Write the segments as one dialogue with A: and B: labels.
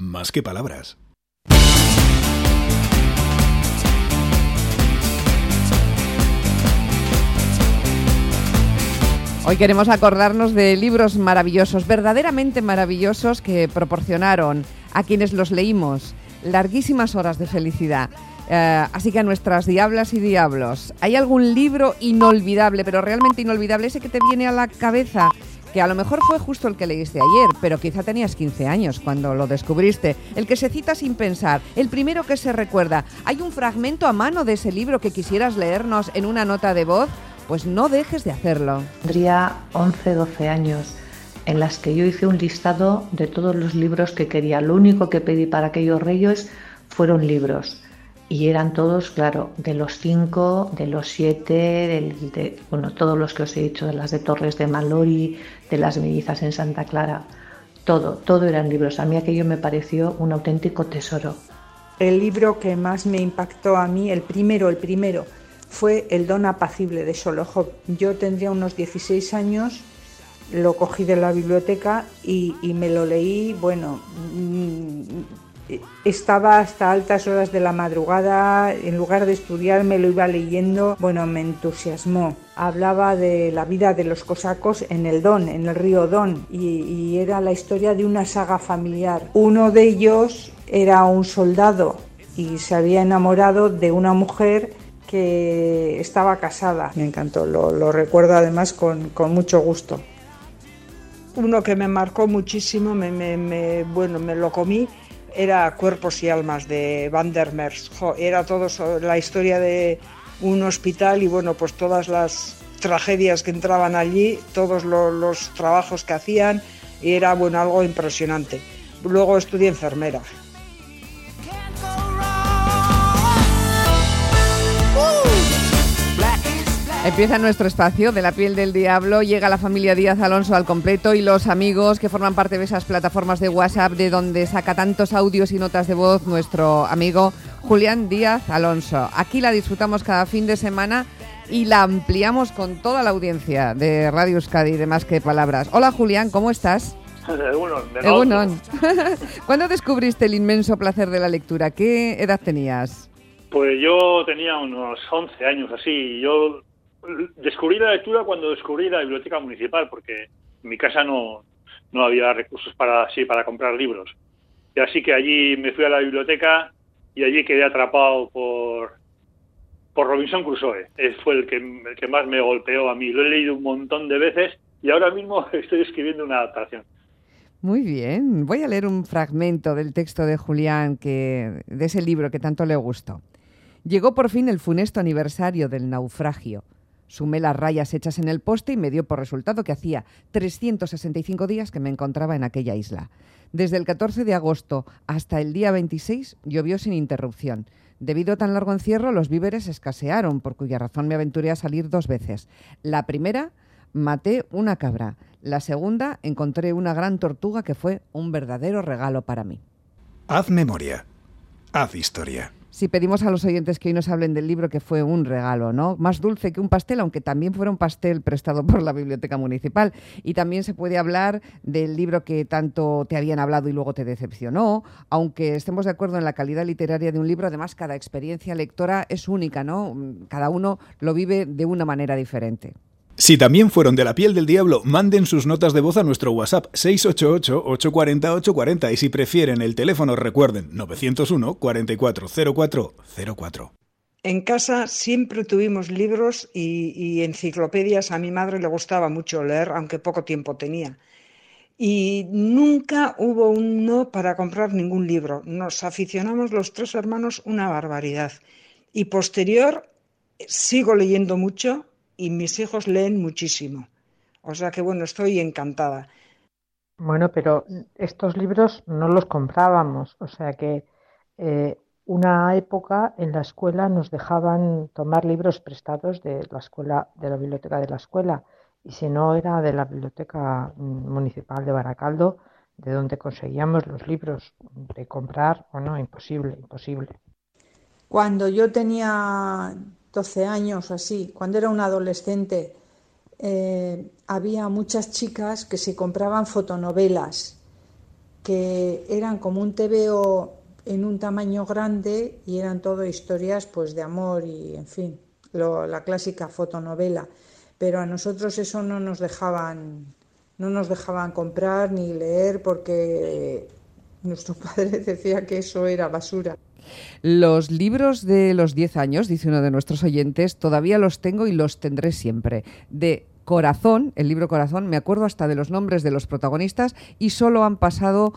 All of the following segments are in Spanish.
A: Más que palabras.
B: Hoy queremos acordarnos de libros maravillosos, verdaderamente maravillosos, que proporcionaron a quienes los leímos larguísimas horas de felicidad. Así que a nuestras diablas y diablos, ¿hay algún libro inolvidable, pero realmente inolvidable, ese que te viene a la cabeza? Que a lo mejor fue justo el que leíste ayer, pero quizá tenías 15 años cuando lo descubriste. El que se cita sin pensar, el primero que se recuerda. ¿Hay un fragmento a mano de ese libro que quisieras leernos en una nota de voz? Pues no dejes de hacerlo.
C: Tendría 11, 12 años, en las que yo hice un listado de todos los libros que quería. Lo único que pedí para aquellos reyes fueron libros. Y eran todos, claro, de los 5, de los 7, todos los que os he dicho, de las de Torres de Malori, de las mellizas en Santa Clara. Todo eran libros. A mí aquello me pareció un auténtico tesoro.
D: El libro que más me impactó a mí, el primero, fue El don apacible de Solokhov. Yo tendría unos 16 años, lo cogí de la biblioteca y me lo leí, estaba hasta altas horas de la madrugada, en lugar de estudiar me lo iba leyendo, me entusiasmó. Hablaba de la vida de los cosacos en el Don, en el río Don, y era la historia de una saga familiar. Uno de ellos era un soldado y se había enamorado de una mujer que estaba casada. Me encantó, lo recuerdo además con mucho gusto. Uno que me marcó muchísimo, me lo comí, era Cuerpos y almas de Van der Merch. Era todo la historia de un hospital y pues todas las tragedias que entraban allí, todos los trabajos que hacían, y era algo impresionante. Luego estudié enfermera.
B: Empieza nuestro espacio de La piel del diablo, llega la familia Díaz Alonso al completo y los amigos que forman parte de esas plataformas de WhatsApp de donde saca tantos audios y notas de voz nuestro amigo Julián Díaz Alonso. Aquí la disfrutamos cada fin de semana y la ampliamos con toda la audiencia de Radio Euskadi y de Más que Palabras. Hola Julián, ¿cómo estás?
E: Egunon.
B: ¿Cuándo descubriste el inmenso placer de la lectura? ¿Qué edad tenías?
E: Pues yo tenía unos 11 años así. Yo descubrí la lectura cuando descubrí la biblioteca municipal, porque en mi casa no había recursos para comprar libros. Y así que allí me fui a la biblioteca y allí quedé atrapado por Robinson Crusoe. Fue el que más me golpeó a mí. Lo he leído un montón de veces y ahora mismo estoy escribiendo una adaptación.
B: Muy bien. Voy a leer un fragmento del texto de Julián, de ese libro que tanto le gustó. Llegó por fin el funesto aniversario del naufragio. Sumé las rayas hechas en el poste y me dio por resultado que hacía 365 días que me encontraba en aquella isla. Desde el 14 de agosto hasta el día 26 llovió sin interrupción. Debido a tan largo encierro, los víveres escasearon, por cuya razón me aventuré a salir 2 veces. La primera, maté una cabra. La segunda, encontré una gran tortuga que fue un verdadero regalo para mí.
A: Haz memoria. Haz historia.
B: Si pedimos a los oyentes que hoy nos hablen del libro, que fue un regalo, ¿no? Más dulce que un pastel, aunque también fuera un pastel prestado por la Biblioteca Municipal. Y también se puede hablar del libro que tanto te habían hablado y luego te decepcionó, aunque estemos de acuerdo en la calidad literaria de un libro. Además, cada experiencia lectora es única, ¿no? Cada uno lo vive de una manera diferente.
A: Si también fueron de La piel del diablo, manden sus notas de voz a nuestro WhatsApp 688-840-840 y si prefieren el teléfono recuerden 901 44 04 04.
D: En casa siempre tuvimos libros y enciclopedias. A mi madre le gustaba mucho leer, aunque poco tiempo tenía. Y nunca hubo un no para comprar ningún libro. Nos aficionamos los 3 hermanos una barbaridad. Y posterior sigo leyendo mucho. Y mis hijos leen muchísimo. O sea que estoy encantada.
C: Bueno, pero estos libros no los comprábamos, o sea que una época en la escuela nos dejaban tomar libros prestados de la escuela, de la biblioteca de la escuela, y si no era de la biblioteca municipal de Baracaldo, de donde conseguíamos los libros. De comprar, imposible.
D: Cuando yo tenía 12 años o así, cuando era una adolescente, había muchas chicas que se compraban fotonovelas que eran como un TVO en un tamaño grande y eran todo historias pues de amor y, en fin, la clásica fotonovela. Pero a nosotros eso no nos dejaban comprar ni leer porque nuestro padre decía que eso era basura.
B: Los libros de los 10 años, dice uno de nuestros oyentes, todavía los tengo y los tendré siempre. De Corazón, el libro Corazón, me acuerdo hasta de los nombres de los protagonistas y solo han pasado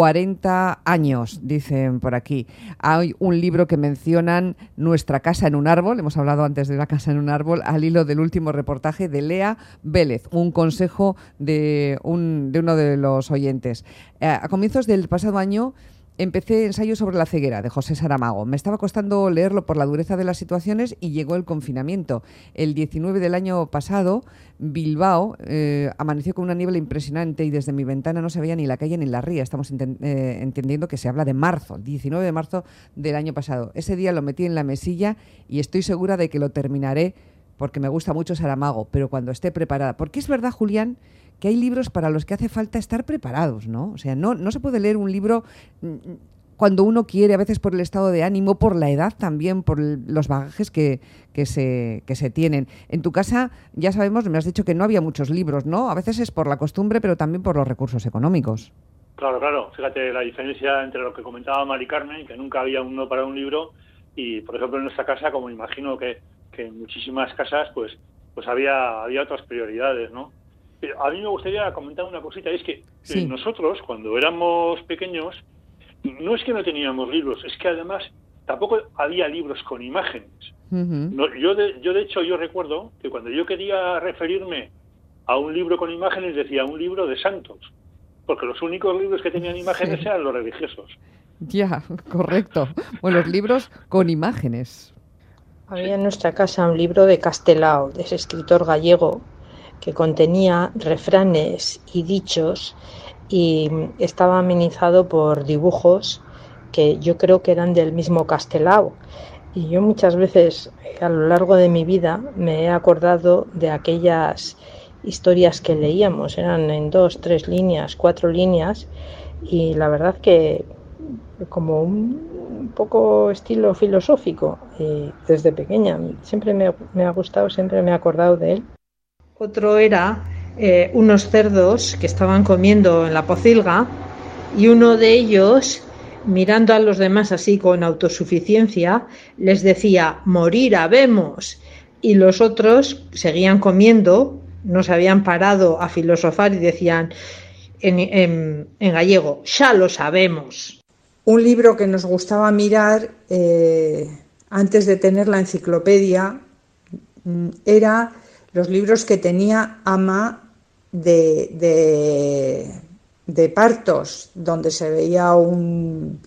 B: 40 años, dicen por aquí. Hay un libro que mencionan, Nuestra casa en un árbol, hemos hablado antes de La casa en un árbol, al hilo del último reportaje de Lea Vélez, un consejo de uno de los oyentes. A comienzos del pasado año empecé Ensayo sobre la ceguera, de José Saramago. Me estaba costando leerlo por la dureza de las situaciones y llegó el confinamiento. El 19 del año pasado, Bilbao amaneció con una niebla impresionante y desde mi ventana no se veía ni la calle ni la ría. Estamos entendiendo que se habla de marzo, 19 de marzo del año pasado. Ese día lo metí en la mesilla y estoy segura de que lo terminaré porque me gusta mucho Saramago, pero cuando esté preparada. Porque es verdad, Julián, que hay libros para los que hace falta estar preparados, ¿no? O sea, no se puede leer un libro cuando uno quiere, a veces por el estado de ánimo, por la edad también, por los bagajes que se tienen. En tu casa, ya sabemos, me has dicho que no había muchos libros, ¿no? A veces es por la costumbre, pero también por los recursos económicos.
E: Claro. Fíjate la diferencia entre lo que comentaba Mari Carmen, que nunca había uno para un libro, y, por ejemplo, en nuestra casa, como imagino que en muchísimas casas, pues había otras prioridades, ¿no? A mí me gustaría comentar una cosita, es que
B: sí.
E: Nosotros, cuando éramos pequeños, no es que no teníamos libros, es que además tampoco había libros con imágenes.
B: Uh-huh.
E: No, yo de hecho, yo recuerdo que cuando yo quería referirme a un libro con imágenes, decía un libro de santos, porque los únicos libros que tenían imágenes eran los religiosos.
B: Ya, correcto. Bueno, los libros con imágenes.
F: Había en nuestra casa un libro de Castelao, de ese escritor gallego, que contenía refranes y dichos y estaba amenizado por dibujos que yo creo que eran del mismo Castelao. Y yo muchas veces a lo largo de mi vida me he acordado de aquellas historias que leíamos, eran en 2, 3 líneas, 4 líneas, y la verdad que como un poco estilo filosófico, y desde pequeña siempre me ha gustado, siempre me he acordado de él. Otro era unos cerdos que estaban comiendo en la pocilga y uno de ellos, mirando a los demás así con autosuficiencia, les decía, morir habemos, y los otros seguían comiendo, no se habían parado a filosofar y decían en gallego, xa lo sabemos.
D: Un libro que nos gustaba mirar antes de tener la enciclopedia era los libros que tenía Ama de partos, donde se veía un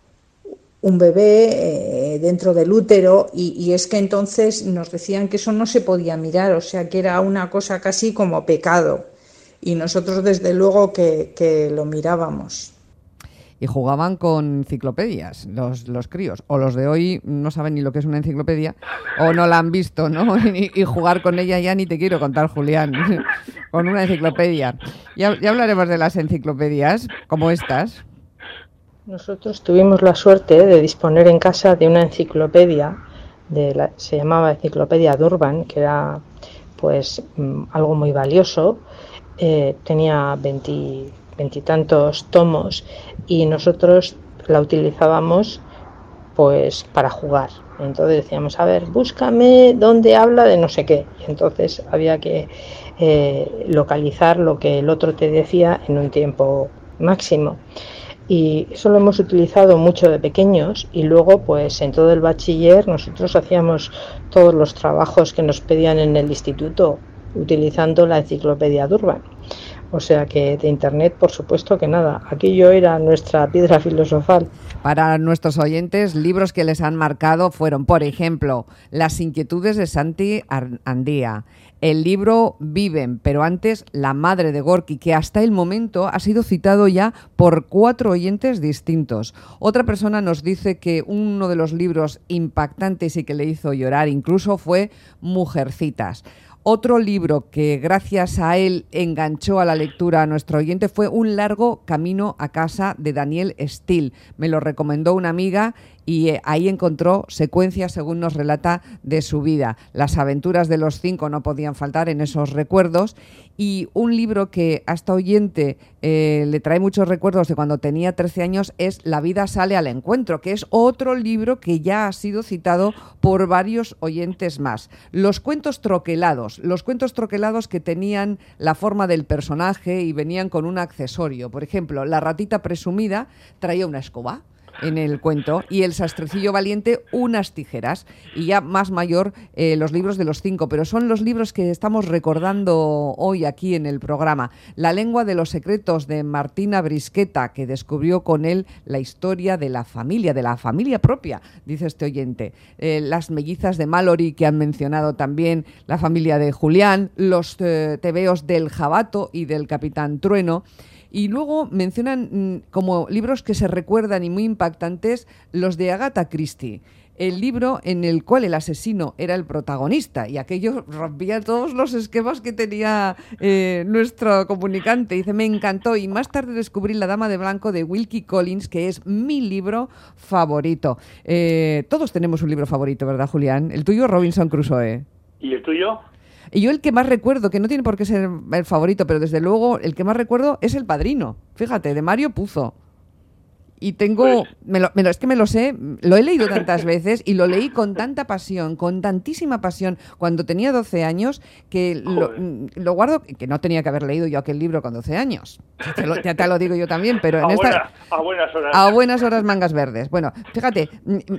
D: bebé dentro del útero y es que entonces nos decían que eso no se podía mirar, o sea que era una cosa casi como pecado y nosotros desde luego que lo mirábamos.
B: Y jugaban con enciclopedias, los críos. O los de hoy no saben ni lo que es una enciclopedia, o no la han visto, ¿no? Y jugar con ella ya ni te quiero contar, Julián, con una enciclopedia. Ya hablaremos de las enciclopedias, como estas.
F: Nosotros tuvimos la suerte de disponer en casa de una enciclopedia, se llamaba Enciclopedia Durban, que era pues algo muy valioso. Tenía 20 y tantos tomos y nosotros la utilizábamos pues para jugar. Entonces decíamos, a ver, búscame dónde habla de no sé qué. Y entonces había que localizar lo que el otro te decía en un tiempo máximo. Y eso lo hemos utilizado mucho de pequeños y luego pues en todo el bachiller nosotros hacíamos todos los trabajos que nos pedían en el instituto utilizando la Enciclopedia Durban. O sea que de internet, por supuesto que nada. Aquello era nuestra piedra filosofal.
B: Para nuestros oyentes, libros que les han marcado fueron, por ejemplo, Las inquietudes de Santi Andía, el libro Viven, pero antes La madre de Gorky, que hasta el momento ha sido citado ya por 4 oyentes distintos. Otra persona nos dice que uno de los libros impactantes y que le hizo llorar incluso fue Mujercitas. Otro libro que gracias a él enganchó a la lectura a nuestro oyente fue Un largo camino a casa de Daniel Steele. Me lo recomendó una amiga y ahí encontró secuencias, según nos relata, de su vida. Las aventuras de los 5 no podían faltar en esos recuerdos. Y un libro que a esta oyente le trae muchos recuerdos de cuando tenía 13 años es La vida sale al encuentro, que es otro libro que ya ha sido citado por varios oyentes más. Los cuentos troquelados que tenían la forma del personaje y venían con un accesorio. Por ejemplo, la ratita presumida traía una escoba en el cuento y el sastrecillo valiente unas tijeras, y ya más mayor los libros de los 5, pero son los libros que estamos recordando hoy aquí en el programa. La lengua de los secretos de Martina Brisqueta, que descubrió con él la historia de la familia propia, dice este oyente. Las mellizas de Mallory, que han mencionado también, la familia de Julián, los tebeos del Jabato y del Capitán Trueno. Y luego mencionan como libros que se recuerdan y muy impactantes los de Agatha Christie, el libro en el cual el asesino era el protagonista, y aquello rompía todos los esquemas que tenía nuestro comunicante. Dice, me encantó, y más tarde descubrí La dama de blanco de Wilkie Collins, que es mi libro favorito. Todos tenemos un libro favorito, ¿verdad, Julián? El tuyo, Robinson Crusoe.
E: ¿Y el tuyo?
B: Y yo el que más recuerdo, que no tiene por qué ser el favorito, pero desde luego el que más recuerdo es El Padrino, fíjate, de Mario Puzo. Y tengo, es que me lo sé, lo he leído tantas veces y lo leí con tanta pasión, con tantísima pasión, cuando tenía 12 años, que lo guardo, que no tenía que haber leído yo aquel libro con 12 años. Ya te lo digo yo también, pero
E: a buenas horas.
B: A buenas horas, mangas verdes. Bueno, fíjate,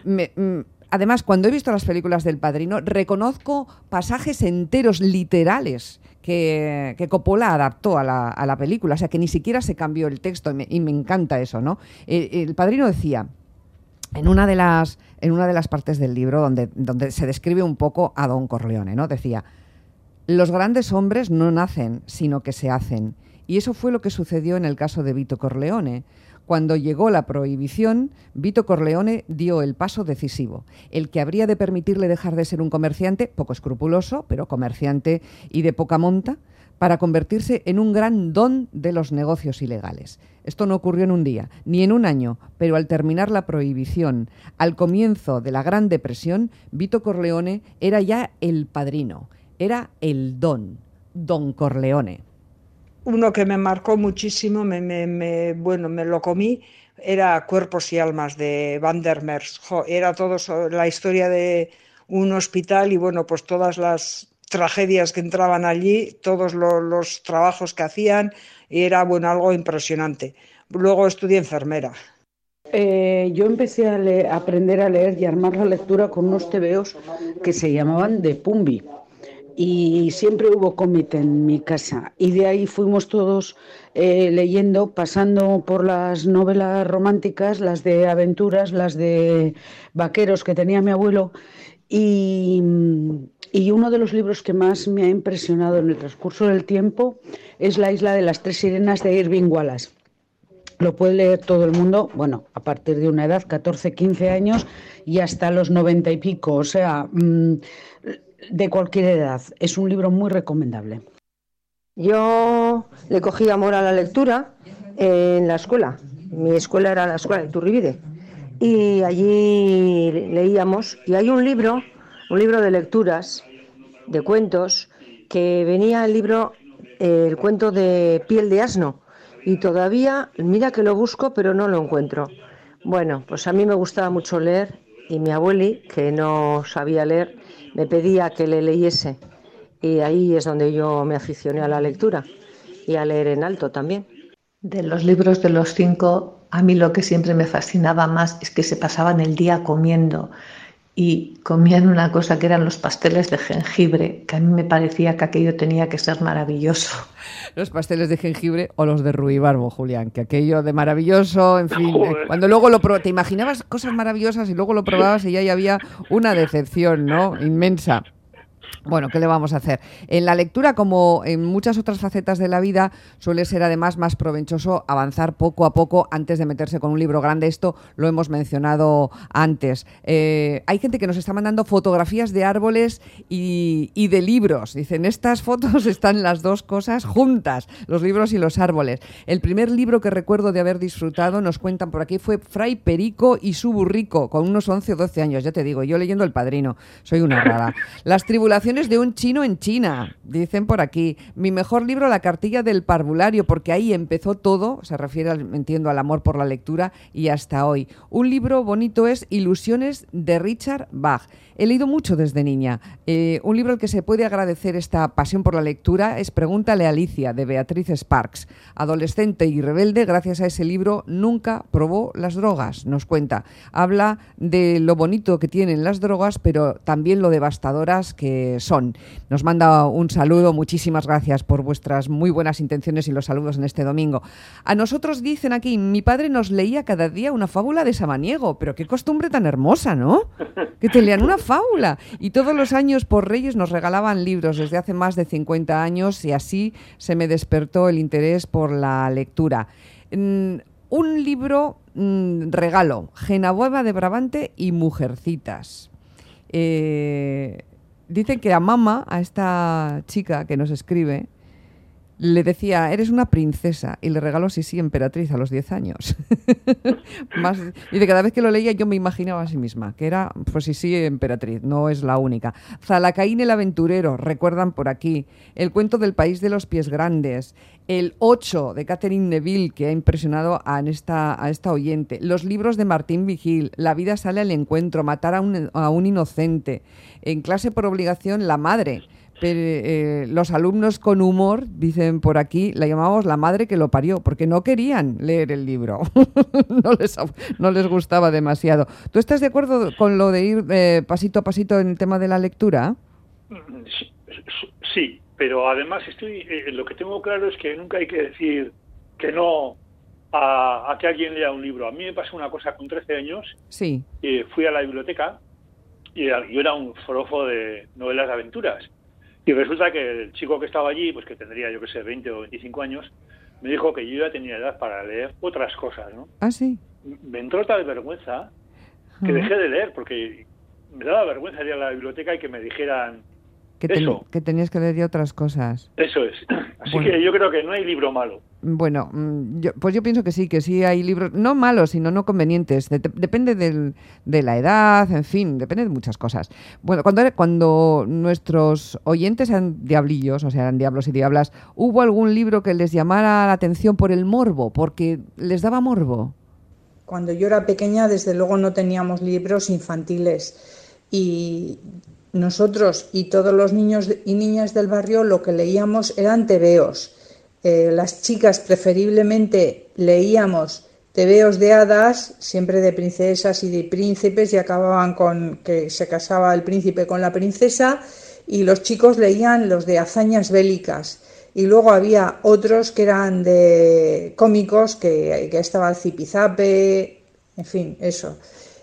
B: además, cuando he visto las películas del Padrino, reconozco pasajes enteros, literales, que Coppola adaptó a la película, o sea, que ni siquiera se cambió el texto, y me encanta eso, ¿no? El Padrino decía, en una de las partes del libro, donde se describe un poco a Don Corleone, ¿no? Decía, los grandes hombres no nacen, sino que se hacen. Y eso fue lo que sucedió en el caso de Vito Corleone. Cuando llegó la prohibición, Vito Corleone dio el paso decisivo, el que habría de permitirle dejar de ser un comerciante, poco escrupuloso, pero comerciante y de poca monta, para convertirse en un gran don de los negocios ilegales. Esto no ocurrió en un día, ni en un año, pero al terminar la prohibición, al comienzo de la Gran Depresión, Vito Corleone era ya el padrino, era el don Corleone.
G: Uno que me marcó muchísimo, me lo comí, era Cuerpos y Almas de Van der Merch. Era todo la historia de un hospital y bueno, pues todas las tragedias que entraban allí, todos los trabajos que hacían, y era algo impresionante. Luego estudié enfermera.
H: Yo empecé a aprender a leer y a armar la lectura con unos tebeos que se llamaban de Pumbi. Y siempre hubo cómic en mi casa, y de ahí fuimos todos leyendo, pasando por las novelas románticas, las de aventuras, las de vaqueros que tenía mi abuelo, y uno de los libros que más me ha impresionado en el transcurso del tiempo es La isla de las tres sirenas de Irving Wallace. Lo puede leer todo el mundo, a partir de una edad, 14, 15 años, y hasta los 90 y pico, o sea, de cualquier edad. Es un libro muy recomendable.
I: Yo le cogí amor a la lectura en la escuela. Mi escuela era la escuela de Iturribide. Y allí leíamos, y hay un libro de lecturas, de cuentos, que venía el cuento de Piel de asno. Y todavía, mira que lo busco, pero no lo encuentro. Bueno, pues a mí me gustaba mucho leer, y mi abueli, que no sabía leer, me pedía que le leyese. Y ahí es donde yo me aficioné a la lectura y a leer en alto también.
C: De los libros de los 5, a mí lo que siempre me fascinaba más es que se pasaban el día comiendo. Y comían una cosa que eran los pasteles de jengibre, que a mí me parecía que aquello tenía que ser maravilloso.
B: Los pasteles de jengibre o los de ruibarbo, Julián, que aquello de maravilloso, en fin, cuando luego te imaginabas cosas maravillosas y luego lo probabas y ya había una decepción, ¿no? Inmensa. Bueno, ¿qué le vamos a hacer? En la lectura, como en muchas otras facetas de la vida, suele ser además más provechoso avanzar poco a poco antes de meterse con un libro grande. Esto lo hemos mencionado antes. Hay gente que nos está mandando fotografías de árboles y de libros. Dicen, estas fotos están las dos cosas juntas, los libros y los árboles. El primer libro que recuerdo de haber disfrutado, nos cuentan por aquí, fue Fray Perico y su burrico, con unos 11 o 12 años. Ya te digo, yo leyendo El Padrino, soy una rara. Las tribulaciones de un chino en China, dicen por aquí. Mi mejor libro, La cartilla del parvulario, porque ahí empezó todo, se refiere, entiendo, al amor por la lectura, y hasta hoy. Un libro bonito es Ilusiones, de Richard Bach. He leído mucho desde niña. Un libro al que se puede agradecer esta pasión por la lectura es Pregúntale a Alicia, de Beatriz Sparks. Adolescente y rebelde, gracias a ese libro nunca probó las drogas, nos cuenta. Habla de lo bonito que tienen las drogas, pero también lo devastadoras que son. Nos manda un saludo, muchísimas gracias por vuestras muy buenas intenciones y los saludos en este domingo. A nosotros dicen aquí, mi padre nos leía cada día una fábula de Samaniego, pero qué costumbre tan hermosa, ¿no? Que te lean una fábula. Y todos los años por Reyes nos regalaban libros desde hace más de 50 años y así se me despertó el interés por la lectura. Un libro regalo, Genoveva de Brabante y Mujercitas. Dicen que a Mama, a esta chica que nos escribe, le decía, eres una princesa, y le regaló Sisi Emperatriz a los 10 años. Dice, cada vez que lo leía yo me imaginaba a sí misma, que era pues Sisi Emperatriz, no es la única. Zalacaín el aventurero, recuerdan por aquí. El cuento del país de los pies grandes. El 8 de Catherine Neville, que ha impresionado a esta oyente. Los libros de Martín Vigil, La vida sale al encuentro, Matar a un inocente. En clase por obligación, La madre. Pero, los alumnos con humor, dicen por aquí, la llamábamos la madre que lo parió, porque no querían leer el libro. no les gustaba demasiado. ¿Tú estás de acuerdo con lo de ir pasito a pasito en el tema de la lectura?
E: Sí, pero además lo que tengo claro es que nunca hay que decir que no a que alguien lea un libro. A mí me pasó una cosa con 13 años.
B: Sí.
E: Fui a la biblioteca y yo era un forofo de novelas de aventuras. Y resulta que el chico que estaba allí, pues que tendría, yo qué sé, 20 o 25 años, me dijo que yo ya tenía edad para leer otras cosas, ¿no?
B: Ah, sí.
E: Me entró tal vergüenza que dejé de leer, porque me daba vergüenza ir a la biblioteca y que me dijeran
B: que tenías que leer ya otras cosas.
E: Eso es. Así que yo creo que no hay libro malo.
B: Bueno, yo pienso que sí hay libros, no malos, sino no convenientes. Depende de la edad, en fin, depende de muchas cosas. Bueno, cuando nuestros oyentes eran diablillos, o sea, eran diablos y diablas, ¿hubo algún libro que les llamara la atención por el morbo, porque les daba morbo?
D: Cuando yo era pequeña, desde luego no teníamos libros infantiles y nosotros y todos los niños y niñas del barrio lo que leíamos eran tebeos. Las chicas preferiblemente leíamos tebeos de hadas, siempre de princesas y de príncipes, y acababan con que se casaba el príncipe con la princesa, y los chicos leían los de hazañas bélicas. Y luego había otros que eran de cómicos, que estaba el Zipizape, en fin, eso.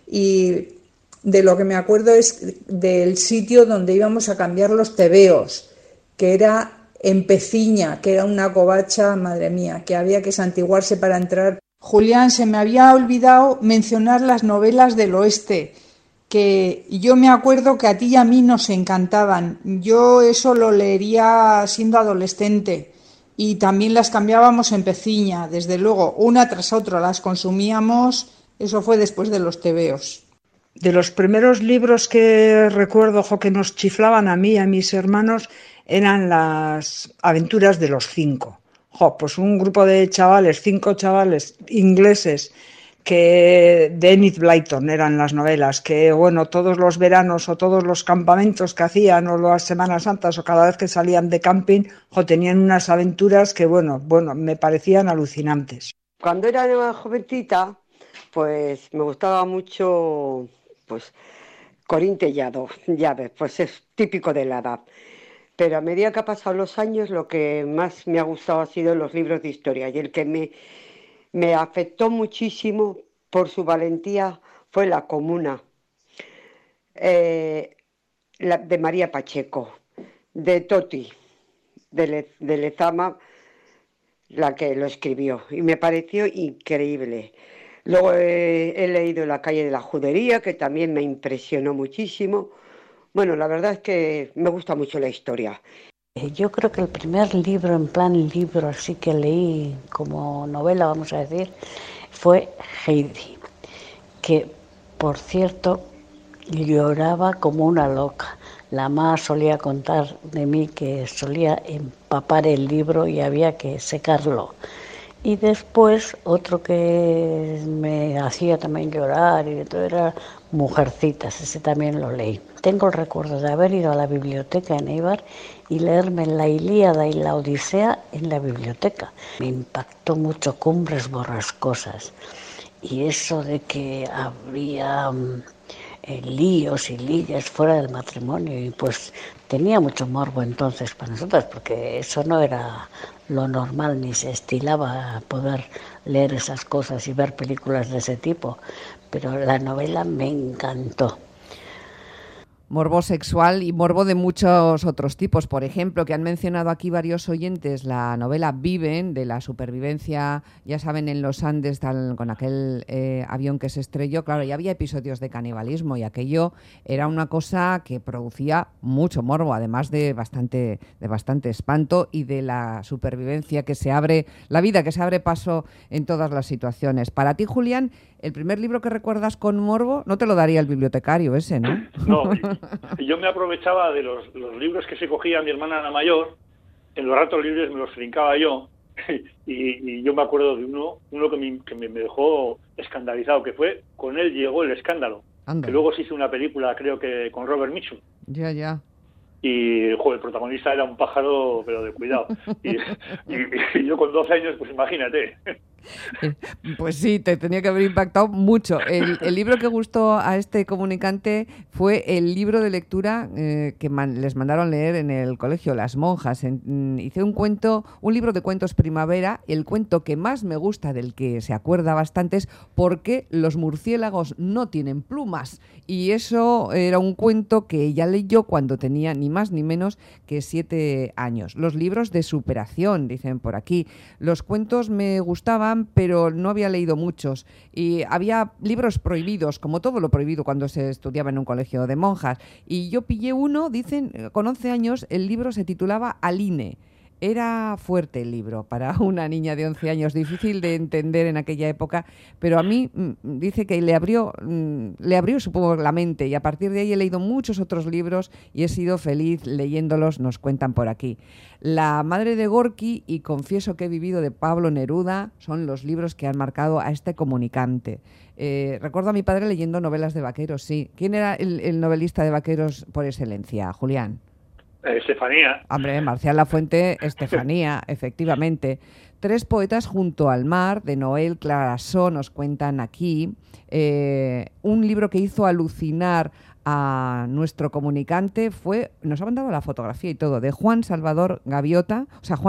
D: Y de lo que me acuerdo es del sitio donde íbamos a cambiar los tebeos, que era en Peciña, que era una covacha, madre mía, que había que santiguarse para entrar. Julián, se me había olvidado mencionar las novelas del oeste, que yo me acuerdo que a ti y a mí nos encantaban. Yo eso lo leería siendo adolescente y también las cambiábamos en Peciña, desde luego, una tras otra las consumíamos. Eso fue después de los tebeos.
G: De los primeros libros que recuerdo que nos chiflaban a mí y a mis hermanos eran las aventuras de los 5. Pues un grupo de chavales, 5 chavales ingleses, que de Enid Blyton eran las novelas, que bueno, todos los veranos o todos los campamentos que hacían o las Semanas Santas o cada vez que salían de camping, tenían unas aventuras que bueno, me parecían alucinantes.
J: Cuando era jovencita, pues me gustaba mucho pues Corín Tellado, ya ves, pues es típico de la edad. Pero a medida que han pasado los años, lo que más me ha gustado ha sido los libros de historia, y el que me afectó muchísimo por su valentía fue La Comuna. de María Pacheco, de Toti, de Lezama, la que lo escribió, y me pareció increíble. Luego he leído La calle de la judería, que también me impresionó muchísimo. Bueno, la verdad es que me gusta mucho la historia.
K: Yo creo que el primer libro, en plan libro, así que leí como novela, vamos a decir, fue Heidi, que, por cierto, lloraba como una loca. La mamá solía contar de mí que solía empapar el libro y había que secarlo. Y después otro que me hacía también llorar y todo era Mujercitas, ese también lo leí. Tengo el recuerdo de haber ido a la biblioteca en Eibar y leerme la Ilíada y la Odisea en la biblioteca. Me impactó mucho Cumbres Borrascosas y eso de que habría líos y ligas fuera del matrimonio, y pues tenía mucho morbo entonces para nosotras, porque eso no era lo normal ni se estilaba poder leer esas cosas y ver películas de ese tipo, pero la novela me encantó.
B: Morbo sexual y morbo de muchos otros tipos. Por ejemplo, que han mencionado aquí varios oyentes la novela Viven, de la supervivencia, ya saben, en los Andes con aquel avión que se estrelló. Claro, ya había episodios de canibalismo y aquello era una cosa que producía mucho morbo, además de bastante espanto, y de la supervivencia que se abre, la vida que se abre paso en todas las situaciones. Para ti, Julián, el primer libro que recuerdas con morbo no te lo daría el bibliotecario ese, ¿no?
E: No, yo me aprovechaba de los libros que se cogía mi hermana la mayor, en los ratos libres me los trincaba yo, y yo me acuerdo de uno que me dejó escandalizado, que fue Con él llegó el escándalo.
B: Anda.
E: Que luego se hizo una película, creo que con Robert Mitchum.
B: Ya.
E: Y el protagonista era un pájaro, pero de cuidado. Y yo con 12 años, pues imagínate.
B: Pues sí, te tenía que haber impactado mucho. El libro que gustó a este comunicante fue el libro de lectura que les mandaron leer en el colegio, las monjas. Hice un libro de cuentos primavera. El cuento que más me gusta, del que se acuerda bastante, es ¿Por qué los murciélagos no tienen plumas? Y eso era un cuento que ella leyó cuando tenía ni más ni menos que 7 años. Los libros de superación, dicen por aquí. Los cuentos me gustaban, pero no había leído muchos. Y había libros prohibidos, como todo lo prohibido cuando se estudiaba en un colegio de monjas. Y yo pillé uno, dicen, con 11 años, el libro se titulaba Aline. Era fuerte el libro para una niña de 11 años, difícil de entender en aquella época, pero a mí dice que le abrió, supongo, la mente, y a partir de ahí he leído muchos otros libros y he sido feliz leyéndolos, nos cuentan por aquí. La madre de Gorki y Confieso que he vivido, de Pablo Neruda, son los libros que han marcado a este comunicante. Recuerdo a mi padre leyendo novelas de vaqueros, sí. ¿Quién era el novelista de vaqueros por excelencia, Julián?
E: Estefanía.
B: Hombre, Marcial Lafuente, Estefanía, efectivamente. 3 poetas junto al mar, de Noel Clarasó, nos cuentan aquí. Un libro que hizo alucinar a nuestro comunicante nos ha mandado la fotografía y todo, de Juan Salvador Gaviota,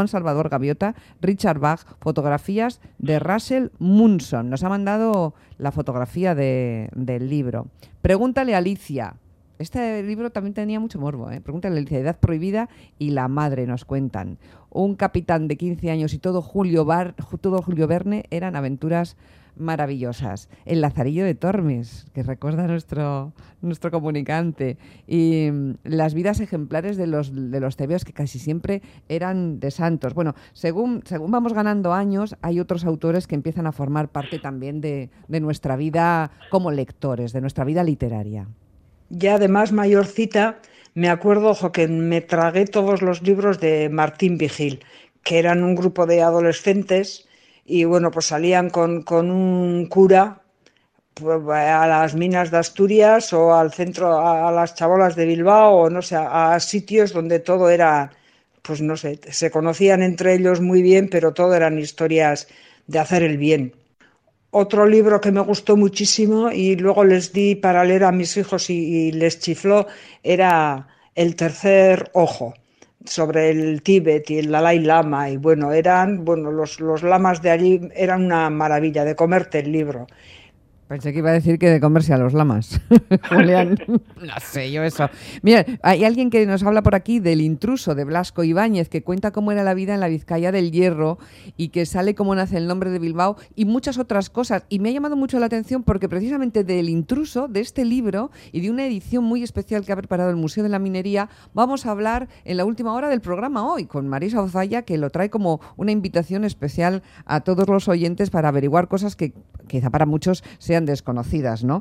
B: Richard Bach, fotografías de Russell Munson. Nos ha mandado la fotografía del libro. Pregúntale a Alicia. Este libro también tenía mucho morbo, ¿eh? Pregúntale a Alicia, Edad prohibida y La madre, nos cuentan. Un capitán de 15 años y todo Julio Verne eran aventuras maravillosas. El Lazarillo de Tormes, que recuerda nuestro comunicante. Y las vidas ejemplares de los tebeos, que casi siempre eran de santos. Bueno, según vamos ganando años, hay otros autores que empiezan a formar parte también de nuestra vida como lectores, de nuestra vida literaria.
G: Ya además, mayorcita, me acuerdo que me tragué todos los libros de Martín Vigil, que eran un grupo de adolescentes y bueno, pues salían con un cura pues, a las minas de Asturias o al centro, a las chabolas de Bilbao, o no sé, a sitios donde todo era, pues no sé, se conocían entre ellos muy bien, pero todo eran historias de hacer el bien. Otro libro que me gustó muchísimo y luego les di para leer a mis hijos y les chifló era El tercer ojo, sobre el Tíbet y el Dalai Lama. Y los lamas de allí eran una maravilla de comerte el libro.
B: Pensé que iba a decir que de comerse a los lamas. Julián, no sé yo eso. Mira, hay alguien que nos habla por aquí del Intruso de Blasco Ibáñez, que cuenta cómo era la vida en la Vizcaya del Hierro y que sale cómo nace el nombre de Bilbao y muchas otras cosas. Y me ha llamado mucho la atención porque precisamente del Intruso, de este libro y de una edición muy especial que ha preparado el Museo de la Minería, vamos a hablar en la última hora del programa hoy con Marisa Ozaya, que lo trae como una invitación especial a todos los oyentes para averiguar cosas que quizá para muchos sean desconocidas, ¿no?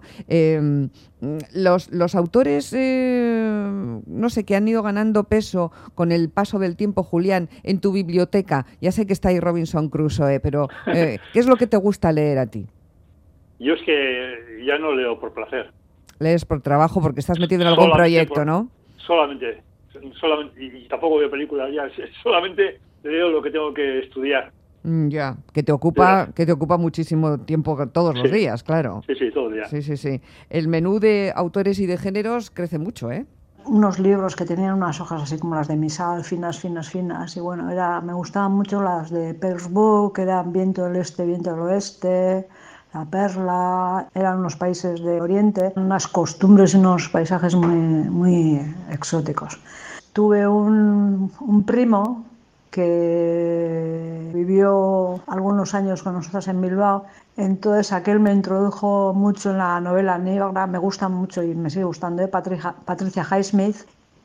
B: Los autores, no sé, que han ido ganando peso con el paso del tiempo, Julián, en tu biblioteca. Ya sé que está ahí Robinson Crusoe, pero ¿qué es lo que te gusta leer a ti?
E: Yo es que ya no leo por placer.
B: Lees por trabajo porque estás metido en algún proyecto, ¿no?
E: Solamente, y tampoco veo películas ya, solamente leo lo que tengo que estudiar.
B: Ya, que te ocupa muchísimo tiempo todos los días, claro.
E: Sí, todos los días.
B: Sí. El menú de autores y de géneros crece mucho, ¿eh?
L: Unos libros que tenían unas hojas así como las de Misal, finas, y bueno, me gustaban mucho las de Petersburg, que eran Viento del Este, Viento del Oeste, La Perla, eran unos países de Oriente, unas costumbres y unos paisajes muy, muy exóticos. Tuve un primo que vivió algunos años con nosotros en Bilbao, entonces aquel me introdujo mucho en la novela negra, me gusta mucho y me sigue gustando, Patricia Highsmith,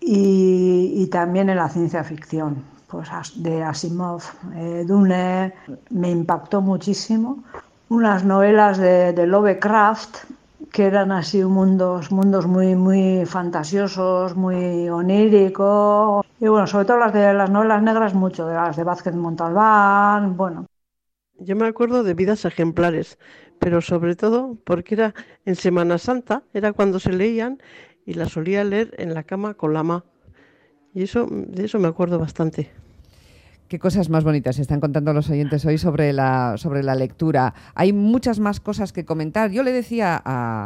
L: y también en la ciencia ficción, pues de Asimov, Dune, me impactó muchísimo. Unas novelas de Lovecraft, que eran así mundos muy, muy fantasiosos, muy oníricos. Y bueno, sobre todo las de las novelas negras, mucho, de las de Vázquez Montalbán, bueno.
M: Yo me acuerdo de Vidas Ejemplares, pero sobre todo porque era en Semana Santa, era cuando se leían y las solía leer en la cama con la ma. Y de eso me acuerdo bastante.
B: Qué cosas más bonitas se están contando los oyentes hoy sobre la lectura. Hay muchas más cosas que comentar. Yo le decía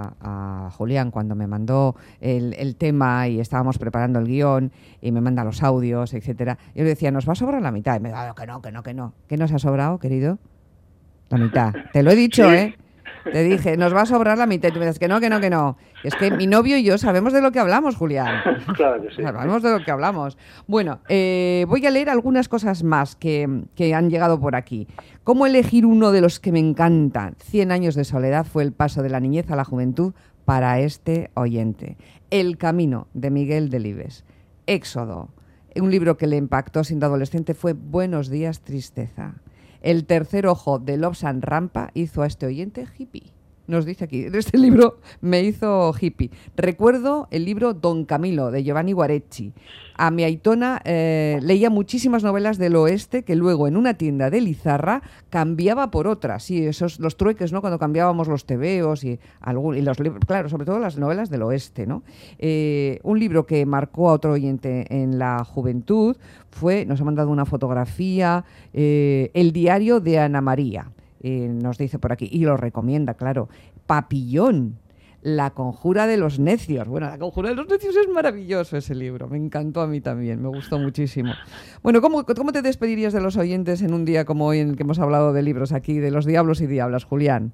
B: a Julián cuando me mandó el tema y estábamos preparando el guión y me manda los audios, etcétera. Yo le decía, nos va a sobrar la mitad. Y me dijo, que no. ¿Qué nos ha sobrado, querido? La mitad. Te lo he dicho, ¿eh? Te dije, nos va a sobrar la mitad. Y tú me dices que no. Es que mi novio y yo sabemos de lo que hablamos, Julián.
E: Claro que sí.
B: Sabemos de lo que hablamos. Bueno, voy a leer algunas cosas más que han llegado por aquí. ¿Cómo elegir uno de los que me encantan? 100 años de soledad fue el paso de la niñez a la juventud para este oyente. El camino, de Miguel Delibes. Éxodo. Un libro que le impactó siendo adolescente fue Buenos días, tristeza. El tercer ojo de Lobsang Rampa hizo a este oyente hippie. Nos dice aquí, este libro me hizo hippie. Recuerdo el libro Don Camilo, de Giovanni Guarecci. A mi aitona leía muchísimas novelas del oeste que luego en una tienda de Lizarra cambiaba por otras. Sí, esos los trueques, ¿no? Cuando cambiábamos los tebeos y los libros, claro, sobre todo las novelas del oeste, ¿no? Un libro que marcó a otro oyente en la juventud nos ha mandado una fotografía, El diario de Ana María. Nos dice por aquí, y lo recomienda, claro. Papillón, La conjura de los necios. Bueno, La conjura de los necios es maravilloso ese libro, me encantó a mí también, me gustó muchísimo. Bueno, ¿cómo te despedirías de los oyentes en un día como hoy en que hemos hablado de libros aquí, de los diablos y diablas, Julián?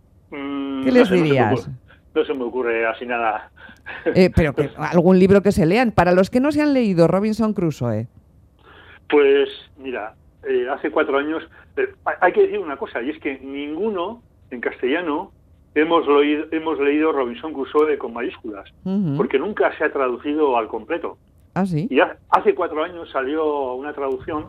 B: ¿Qué les dirías?
E: No se me ocurre así nada.
B: Pero algún libro que se lean. Para los que no se han leído Robinson Crusoe.
E: Pues mira, hace 4 años, hay que decir una cosa, y es que ninguno en castellano hemos leído Robinson Crusoe con mayúsculas, porque nunca se ha traducido al completo.
B: ¿Ah, sí?
E: Y hace 4 años salió una traducción,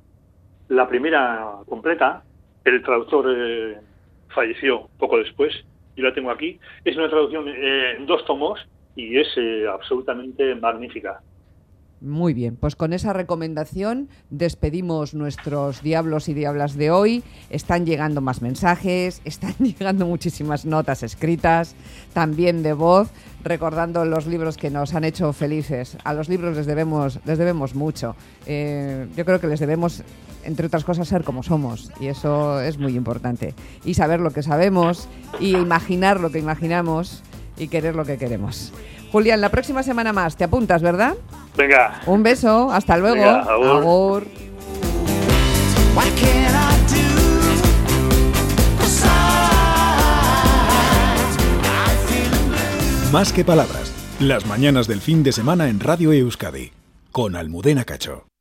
E: la primera completa, el traductor falleció poco después, yo la tengo aquí, es una traducción en 2 tomos y es absolutamente magnífica.
B: Muy bien, pues con esa recomendación despedimos nuestros diablos y diablas de hoy. Están llegando más mensajes, están llegando muchísimas notas escritas, también de voz, recordando los libros que nos han hecho felices. A los libros les debemos mucho. Yo creo que les debemos, entre otras cosas, ser como somos, y eso es muy importante. Y saber lo que sabemos, y imaginar lo que imaginamos, y querer lo que queremos. Julián, la próxima semana más, te apuntas, ¿verdad?
E: Venga.
B: Un beso, hasta luego.
E: Venga, agur.
B: Agur.
A: Más que palabras, las mañanas del fin de semana en Radio Euskadi, con Almudena Cacho.